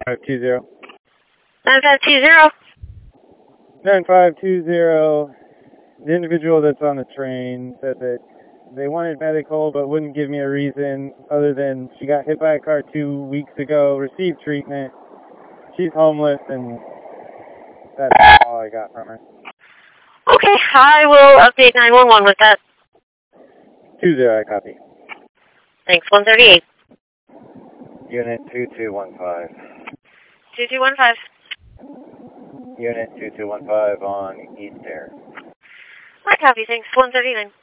520. 9520. 9520. The individual that's on the train said that they wanted medical but wouldn't give me a reason other than she got hit by a car 2 weeks ago, received treatment. She's homeless, and that's all I got from her. Okay, I will update 911 with that. 20, I copy. Thanks, 138. Unit 2215. 2215. Unit 2215 on East Air. I copy, thanks, 139.